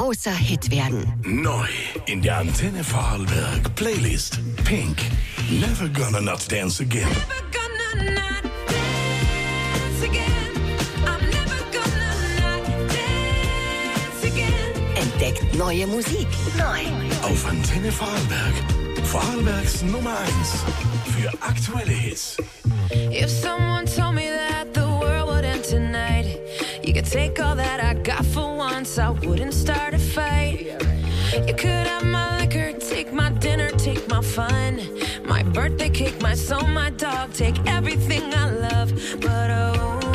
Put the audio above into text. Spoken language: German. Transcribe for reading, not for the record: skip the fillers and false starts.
großer Hit werden. Neu in der Antenne Vorarlberg Playlist. Pink. Never Gonna Not Dance Again. Entdeckt neue Musik. Neu. Auf Antenne Vorarlberg. Vorarlbergs Nummer 1 für aktuelle Hits. If someone told me that the world would end tonight, you could take all that I got for once, I wouldn't start a fight. You could have my liquor, take my dinner, take my fun, my birthday cake, my soul, my dog, take everything I love, but oh,